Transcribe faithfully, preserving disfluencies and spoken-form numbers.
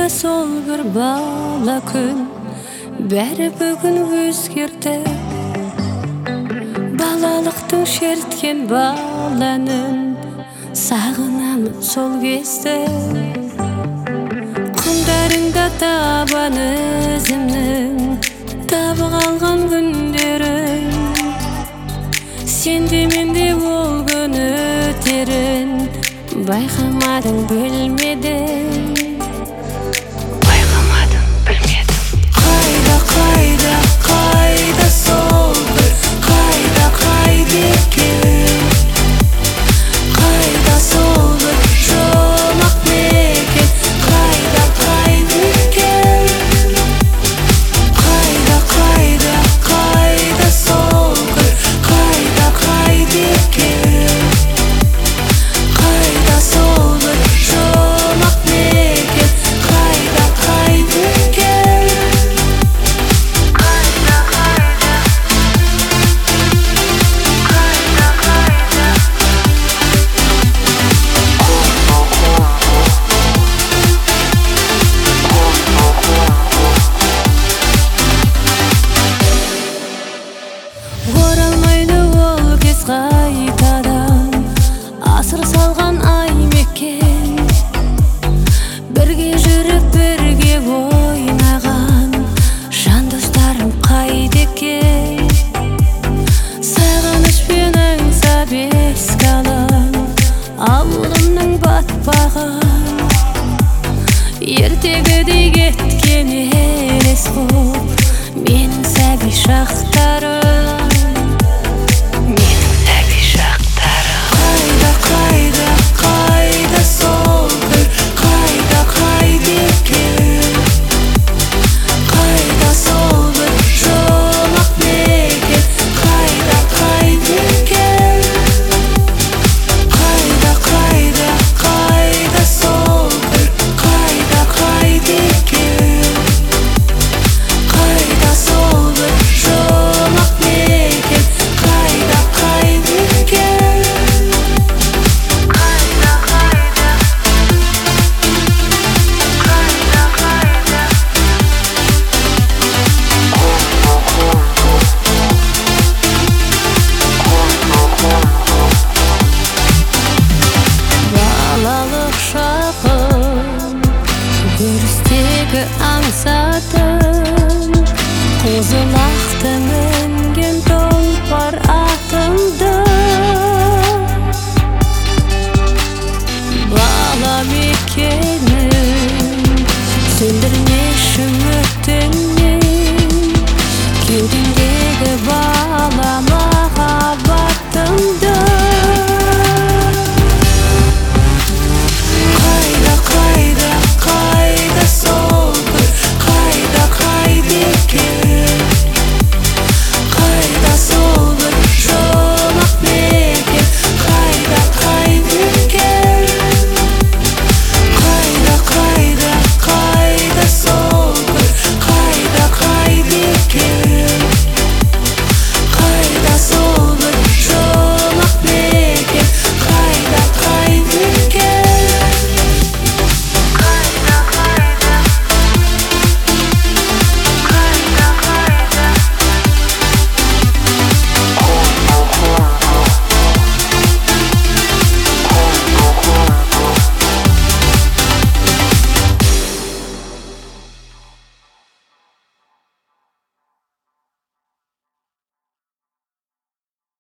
Қайда сол бір бала күн, бәрі бүгін өзгерді. Балалықтың шерткен баланын сағынамын сол кезде. Құмдарыңда табан өзімнің табы қалған күндерім. Сенде менде ол күн өтерін байқамадың, білмедің. Байқамадың, білмедім. Қайда, қайда, қайда сол бір, қайда, қайда екен? Қайда сол бір жұмақ мекен? Қайда, қайда екен? Қайда, қайда, қайда сол бір, қайда, қайда екен? Қайда сол бір жұмақ мекен? Қайда, қайда екен? Қайда, қайда, қайда, қайда? Оралмайды ол кез қайтадан, асыр салған ай мекен. Бірге жүріп бірге ойнаған жан достарым қайда екен? Сағынышпен аңсап еске алам ауылымның батпағын. Ертегідей кеткен елес боп менің сәби шақтарым.